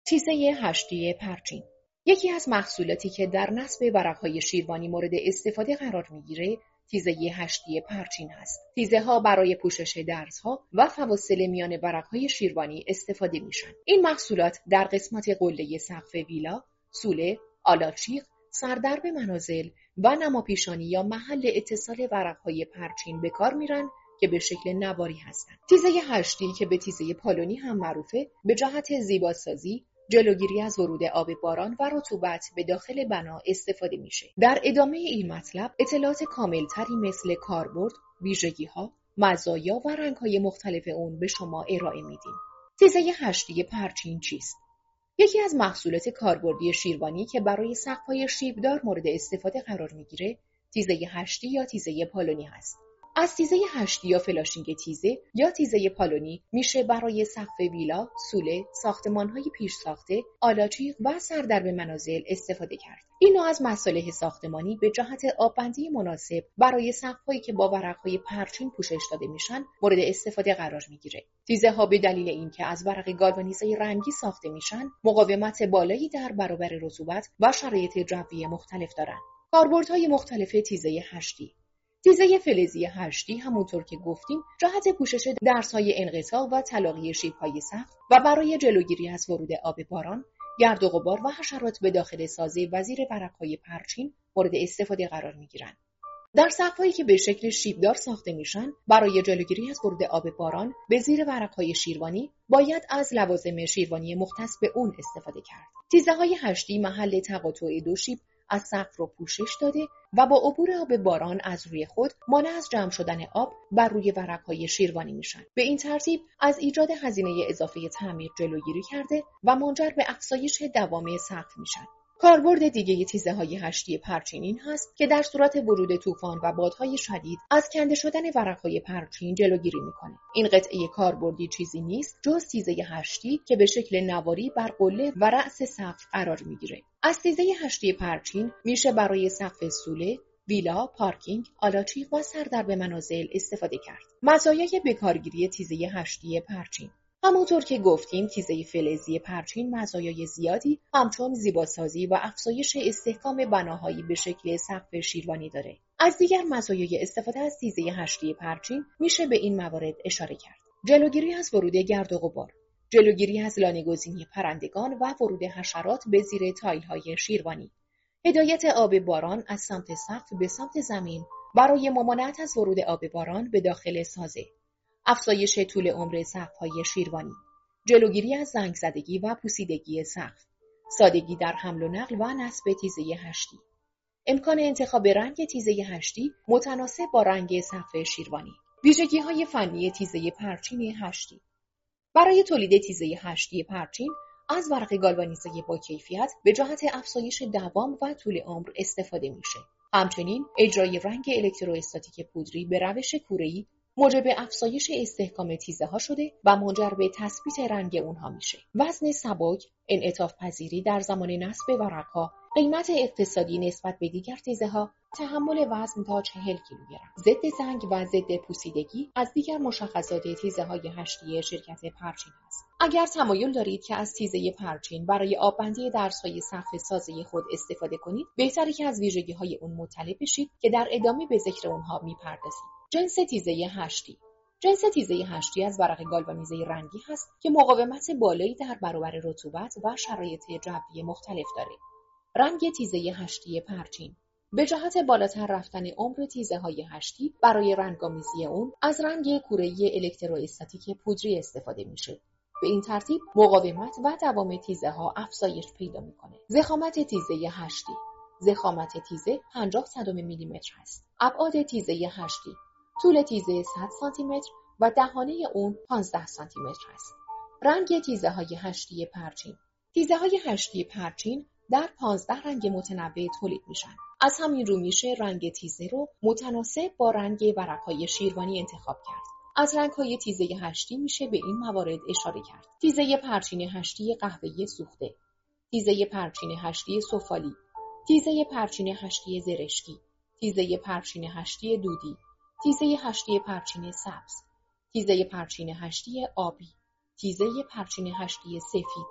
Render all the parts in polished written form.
تیزه هشتی پرچین یکی از محصولاتی که در نصب ورقهای شیروانی مورد استفاده قرار میگیره تیزه هشتی پرچین است. تیزه ها برای پوشش درزها و فواصل میان ورقهای شیروانی استفاده میشن. این محصولات در قسمت قله سقف ویلا، سوله، آلاچیق، سردرب منازل و نماپیشانی یا محل اتصال ورقهای پرچین به کار میرن که به شکل نواری هستند. تیزه هشتی که به تیزه پالونی هم معروفه، به جهت زیباسازی، جلوگیری از ورود آب باران و رطوبت به داخل بنا استفاده میشه. در ادامه این مطلب اطلاعات کاملتری مثل کاربرد، ویژگی‌ها، مزایا و رنگ‌های مختلف اون به شما ارائه میدیم. تیزه هشتی پرچین چیست؟ یکی از محصولات کاربردی شیروانی که برای سقف‌های شیبدار مورد استفاده قرار میگیره، تیزه هشتی یا تیزه پالونی هست. از تیزه هشتی یا فلاشینگ تیزه یا تیزه پالونی میشه برای سقف ویلا، سوله، ساختمان‌های پیش ساخته، آلاچیق و سردرب منازل استفاده کرد. این نوع از مصالح ساختمانی به جهت آببندی مناسب برای سقف‌هایی که با ورق‌های پرچین پوشش داده میشن مورد استفاده قرار میگیره. تیزه‌ها به دلیل اینکه از ورق گالوانیزه رنگی ساخته میشن، مقاومت بالایی در برابر رطوبت و شرایط جوی مختلف دارن. کاربردهای مختلف تیزه هشتی. تیزه فلزی هشتی همونطور که گفتیم جهت پوشش درزهای انقطاع و تلاقی شیب‌های سقف و برای جلوگیری از ورود آب باران، گرد و غبار و حشرات به داخل سازه و زیر ورقهای پرچین مورد استفاده قرار می‌گیرند. در سقف‌هایی که به شکل شیبدار ساخته میشن، برای جلوگیری از ورود آب باران به زیر ورقهای شیروانی باید از لوازم شیروانی مختص به اون استفاده کرد. تیزه‌های هشتی محل تقاطع دو شیب از سقف رو پوشش داده و با عبور آب باران از روی خود مانع از جمع شدن آب بر روی ورقهای شیروانی میشن. به این ترتیب از ایجاد هزینه اضافه تعمیر جلوگیری کرده و منجر به افزایش دوام سقف میشن. کاربرد دیگه تیزه‌های هشتی پرچین این هست که در صورت ورود طوفان و بادهای شدید از کنده شدن ورقهای پرچین جلوگیری میکنه. این قطعه کاربردی چیزی نیست جز تیزه هشتی که به شکل نواری بر قله و رأس سقف قرار میگیره. از تیزه هشتی پرچین میشه برای سقف سوله، ویلا، پارکینگ، آلاچیق و سردرب منازل استفاده کرد. مزایای بکارگیری تیزه هشتی پرچین: همونطور که گفتیم تیزه فلزی پرچین مزایای زیادی همچون زیباسازی و افزایش استحکام بناهایی به شکل سقف شیروانی داره. از دیگر مزایای استفاده از تیزه هشتی پرچین میشه به این موارد اشاره کرد: جلوگیری از ورود گرد و غبار، جلوگیری از لانه‌گزینی پرندگان و ورود حشرات به زیر تایل‌های شیروانی، هدایت آب باران از سمت سقف به سمت زمین برای ممانعت از ورود آب باران به داخل سازه، افزایش طول عمر سقف‌های شیروانی، جلوگیری از زنگ زدگی و پوسیدگی سقف، سادگی در حمل و نقل و نصب تیزه هشتی، امکان انتخاب رنگ تیزه هشتی متناسب با رنگ سقف شیروانی. ویژگی‌های فنی تیزه پرچین هشتی: برای تولید تیزه هشتی پرچین از ورق گالوانیزه با کیفیت به جهت افزایش دوام و طول عمر استفاده میشه. همچنین اجرای رنگ الکتروستاتیک پودری به روش کوره‌ای موجب افزایش استحکام تیزه ها شده و منجر به تثبیت رنگ اونها میشه. وزن سبک، انعطاف پذیری در زمان نصب ورقها، قیمت اقتصادی نسبت به دیگر تیزه ها، تحمل وزن تا 40 کیلوگرم، ضد زنگ و ضد پوسیدگی از دیگر مشخصات تیزه های هشتی شرکت پرچین است. اگر تمایل دارید که از تیزه پرچین برای آببندی درزهای سقف سازه خود استفاده کنید، بهتره که از ویژگی‌های اون مطلع بشید که در ادامه به ذکر اونها میپردازیم. جنس تیزه هشتی: جنس تیزه هشتی از ورق گالوانیزه رنگی هست که مقاومت بالایی در برابر رطوبت و شرایط جوی مختلف داره. رنگ تیزه هشتی پرچین: به جهت بالاتر رفتن عمر تیزه های هشتی برای رنگامیزی اون از رنگ کوره‌ای الکتروستاتیک پودری استفاده میشه. به این ترتیب مقاومت و دوام تیزه ها افزایش پیدا میکنه. ضخامت تیزه هشتی: ضخامت تیزه 50 صدم میلیمتر است. ابعاد تیزه هشتی: طول تیزه 100 سانتی متر و دهانه اون 15 سانتی متر است. رنگ تیزه های هشتی پرچین: تیزه های هشتی پرچین در 15 رنگ متنوع تولید میشن. از همین رو میشه رنگ تیزه رو متناسب با رنگ ورقهای شیروانی انتخاب کرد. از رنگ‌های تیزه هشتی میشه به این موارد اشاره کرد: تیزه پرچین هشتی قهوه‌ای سوخته، تیزه پرچین هشتی سفالی، تیزه پرچین هشتی زرشکی، تیزه پرچین هشتی دودی، تیزه هشتی پرچین سبز، تیزه پرچین هشتی آبی، تیزه پرچین هشتی سفید،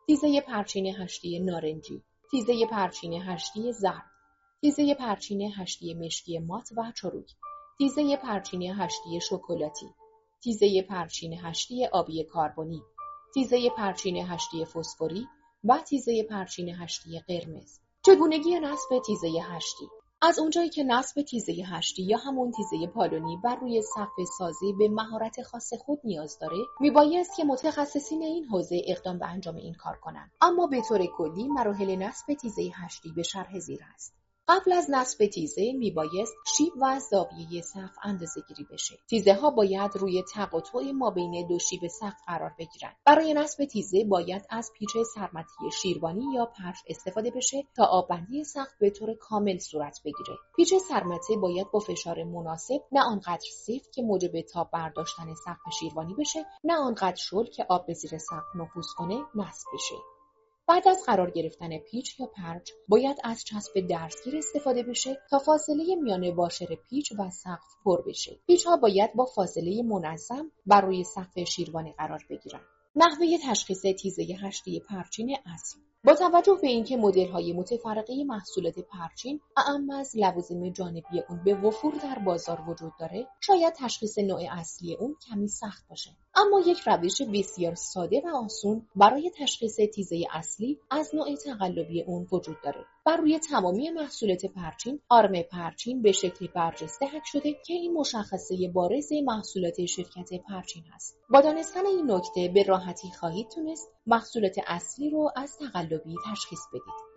تیزه پرچین هشتی نارنجی، تیزه پرچین هشتی زرد، تیزه پرچین هشتی مشکی مات و چروک، تیزه پرچین هشتی شکلاتی، تیزه پرچین هشتی آبی کربنی، تیزه پرچین هشتی فسفوری و تیزه پرچین هشتی قرمز. چگونگی نصب تیزه هشتی؟ از اونجایی که نصب تیزه هشتی یا همون تیزه پالونی بر روی سقف سازی به مهارت خاص خود نیاز داره، میبایست که متخصصین این حوزه اقدام به انجام این کار کنند. اما به طور کلی مراحل نصب تیزه هشتی به شرح زیر است. قبل از نصب تیزه میبایست شیب و زاویه سقف اندازه‌گیری بشه. تیزه ها باید روی تقاطع مابین دو شیب سقف قرار بگیرند. برای نصب تیزه باید از پیچ سرمتی شیروانی یا پرچ استفاده بشه تا آببندی سقف به طور کامل صورت بگیره. پیچ سرمته باید با فشار مناسب، نه آنقدر سفت که موجب تاب برداشتن سقف شیروانی بشه، نه آنقدر شل که آب به زیر سقف نفوذ کنه نصب بشه. بعد از قرار گرفتن پیچ یا پرچ باید از چسب درسگیر استفاده بشه تا فاصله میان واشر پیچ و سقف پر بشه. پیچ ها باید با فاصله منظم بر روی سقف شیروانی قرار بگیرن. نحوه تشخیص تیزه هشتی پرچین اصل. با توجه به اینکه مدل‌های متفرقه محصولات پرچین اعم از لوازم جانبی اون به وفور در بازار وجود داره، شاید تشخیص نوع اصلی اون کمی سخت باشه. اما یک روش بسیار ساده و آسون برای تشخیص تیزه اصلی از نوع تقلبی اون وجود داره. بر روی تمامی محصولات پرچین، آرم پرچین به شکل برجسته حک شده که این مشخصه بارز محصولات شرکت پرچین هست. با دانستن این نکته به راحتی خواهید تونست محصولات اصلی رو از تقلبی تشخیص بدید.